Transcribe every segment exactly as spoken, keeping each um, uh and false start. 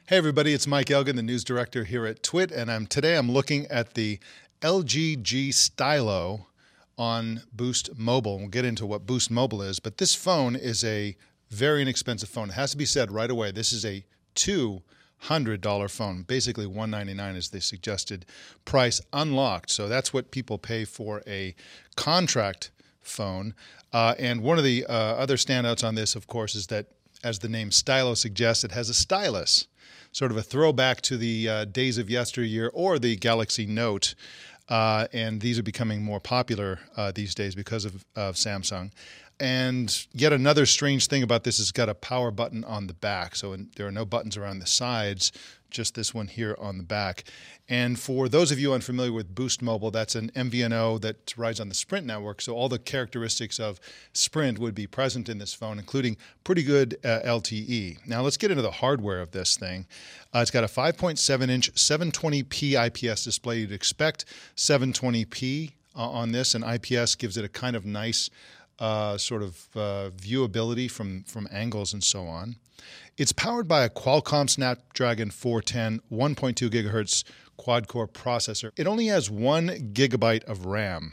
Hey everybody, it's Mike Elgin, the news director here at Twit, and I'm today I'm looking at the L G G Stylo on Boost Mobile. We'll get into what Boost Mobile is, but this phone is a very inexpensive phone. It has to be said right away, this is a two hundred dollars phone. Basically one hundred ninety-nine dollars is the suggested price unlocked. So that's what people pay for a contract phone. Uh, and one of the uh, other standouts on this, of course, is that as the name Stylo suggests, it has a stylus. Sort of a throwback to the uh, days of yesteryear or the Galaxy Note. Uh, and these are becoming more popular uh, these days because of, of Samsung. And yet another strange thing about this is it's got a power button on the back. So in, there are no buttons around the sides, just this one here on the back. And for those of you unfamiliar with Boost Mobile, that's an M V N O that rides on the Sprint network. So all the characteristics of Sprint would be present in this phone, including pretty good uh, L T E. Now let's get into the hardware of this thing. Uh, it's got a five point seven inch seven twenty p I P S display. You'd expect seven twenty p uh, on this, and I P S gives it a kind of nice Uh, sort of uh, viewability from, from angles and so on. It's powered by a Qualcomm Snapdragon four ten one point two gigahertz quad-core processor. It only has one gigabyte of RAM.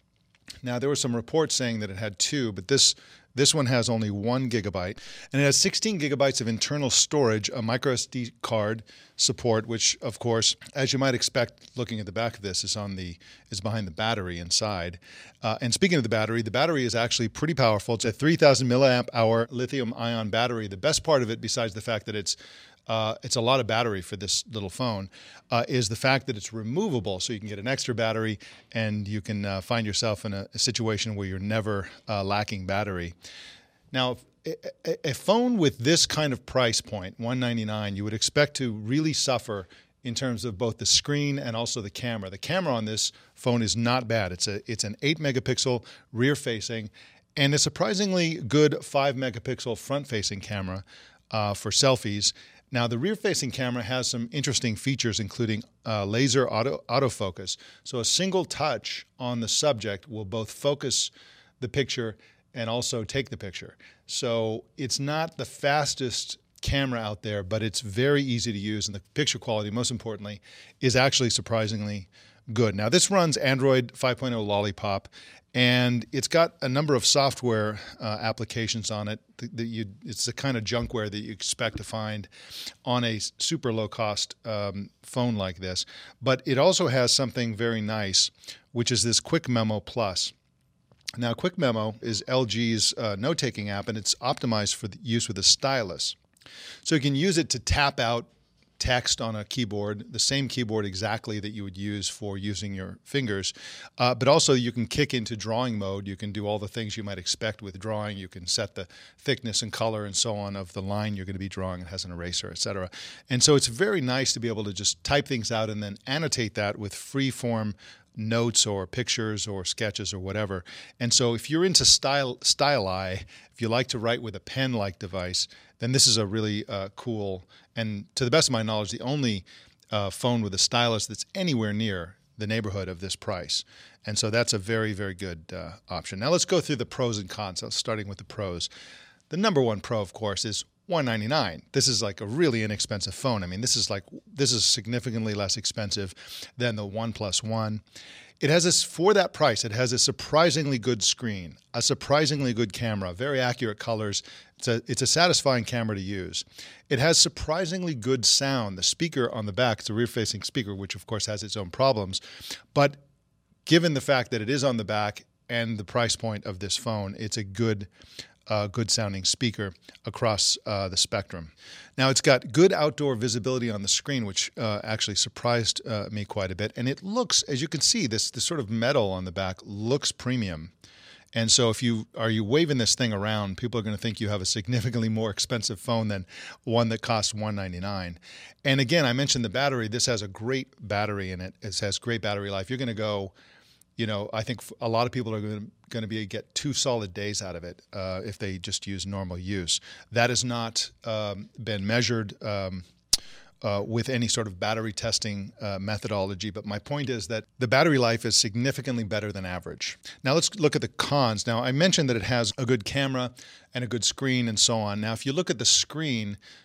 Now, there were some reports saying that it had two, but this This one has only one gigabyte, and it has sixteen gigabytes of internal storage, a micro S D card support, which, of course, as you might expect, looking at the back of this, is on the is behind the battery inside. Uh, and speaking of the battery, the battery is actually pretty powerful. It's a three thousand milliamp hour lithium-ion battery. The best part of it, besides the fact that it's Uh, it's a lot of battery for this little phone, uh, is the fact that it's removable, so you can get an extra battery and you can uh, find yourself in a, a situation where you're never uh, lacking battery. Now, a, a phone with this kind of price point, one hundred ninety-nine dollars, you would expect to really suffer in terms of both the screen and also the camera. The camera on this phone is not bad. It's a it's an eight megapixel rear-facing and a surprisingly good five megapixel front-facing camera uh, for selfies. Now, the rear-facing camera has some interesting features, including uh, laser auto autofocus. So a single touch on the subject will both focus the picture and also take the picture. So it's not the fastest camera out there, but it's very easy to use, and the picture quality, most importantly, is actually surprisingly good. Now, this runs Android five point oh Lollipop, and it's got a number of software uh, applications on it that you, it's the kind of junkware that you expect to find on a super low-cost um, phone like this. But it also has something very nice, which is this Quick Memo Plus. Now, Quick Memo is L G's uh, note-taking app, and it's optimized for the use with a stylus. So you can use it to tap out text on a keyboard, the same keyboard exactly that you would use for using your fingers. Uh, but also you can kick into drawing mode. You can do all the things you might expect with drawing. You can set the thickness and color and so on of the line you're going to be drawing. It has an eraser, et cetera. And so it's very nice to be able to just type things out and then annotate that with free-form notes or pictures or sketches or whatever. And so if you're into style, Styli, if you like to write with a pen-like device, then this is a really uh, cool, and to the best of my knowledge, the only uh, phone with a stylus that's anywhere near the neighborhood of this price. And so that's a very, very good uh, option. Now let's go through the pros and cons, starting with the pros. The number one pro, of course, is one hundred ninety-nine dollars. This is like a really inexpensive phone. I mean, this is like this is significantly less expensive than the OnePlus One. It has this, for that price, it has a surprisingly good screen, a surprisingly good camera, very accurate colors. It's a, it's a satisfying camera to use. It has surprisingly good sound. The speaker on the back, it's a rear-facing speaker, which of course has its own problems. But given the fact that it is on the back and the price point of this phone, it's a good Uh, good sounding speaker across uh, the spectrum. Now, it's got good outdoor visibility on the screen, which uh, actually surprised uh, me quite a bit. And it looks, as you can see, this, this sort of metal on the back looks premium. And so if you are you waving this thing around, people are going to think you have a significantly more expensive phone than one that costs one hundred ninety-nine dollars. And again, I mentioned the battery. This has a great battery in it. It has great battery life. You're going to go, you know, I think a lot of people are going to, going to be get two solid days out of it uh, if they just use normal use. That has not um, been measured um, uh, with any sort of battery testing uh, methodology, but my point is that the battery life is significantly better than average. Now let's look at the cons. Now I mentioned that it has a good camera and a good screen and so on. Now if you look at the screen,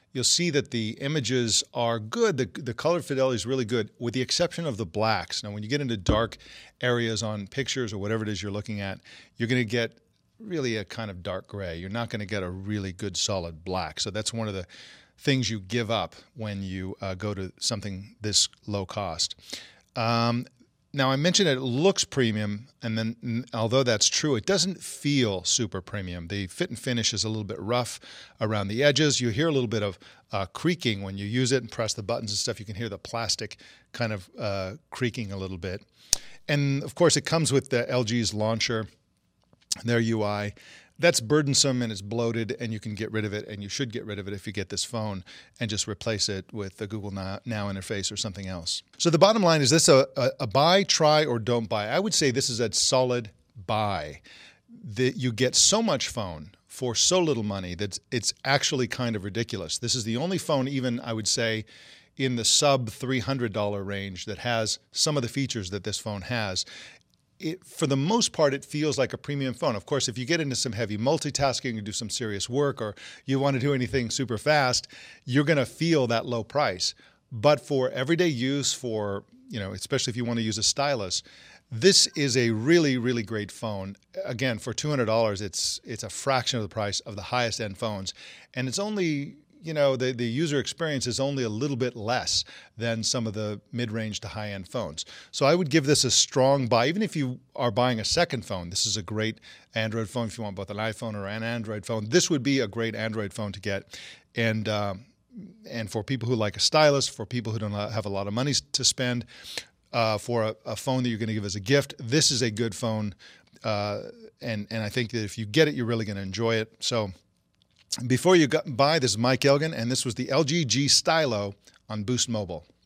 you'll see that the images are good. The, the color fidelity is really good, with the exception of the blacks. Now, when you get into dark areas on pictures or whatever it is you're looking at, you're going to get really a kind of dark gray. You're not going to get a really good solid black. So that's one of the things you give up when you uh, go to something this low cost. Um, now, I mentioned it looks premium, and then although that's true, it doesn't feel super premium. The fit and finish is a little bit rough around the edges. You hear a little bit of uh, creaking when you use it and press the buttons and stuff. You can hear the plastic kind of uh, creaking a little bit. And, of course, it comes with the L G's launcher, their U I. That's burdensome and it's bloated, and you can get rid of it, and you should get rid of it if you get this phone and just replace it with the Google Now, Now interface or something else. So the bottom line, is this a, a, a buy, try, or don't buy? I would say this is a solid buy. The, you get so much phone for so little money that it's actually kind of ridiculous. This is the only phone, even I would say, in the sub three hundred dollars range that has some of the features that this phone has. It, for the most part, it feels like a premium phone. Of course, if you get into some heavy multitasking or do some serious work, or you want to do anything super fast, you're going to feel that low price. But for everyday use, for, you know, especially if you want to use a stylus, this is a really, really great phone. Again, for two hundred dollars, it's it's a fraction of the price of the highest end phones. And it's only, you know, the, the user experience is only a little bit less than some of the mid-range to high-end phones. So I would give this a strong buy. Even if you are buying a second phone, this is a great Android phone if you want both an iPhone or an Android phone. This would be a great Android phone to get. And um, and for people who like a stylus, for people who don't have a lot of money to spend, uh, for a, a phone that you're going to give as a gift, this is a good phone. Uh, and, and I think that if you get it, you're really going to enjoy it. So before you buy, this is Mike Elgin, and this was the L G G Stylo on Boost Mobile.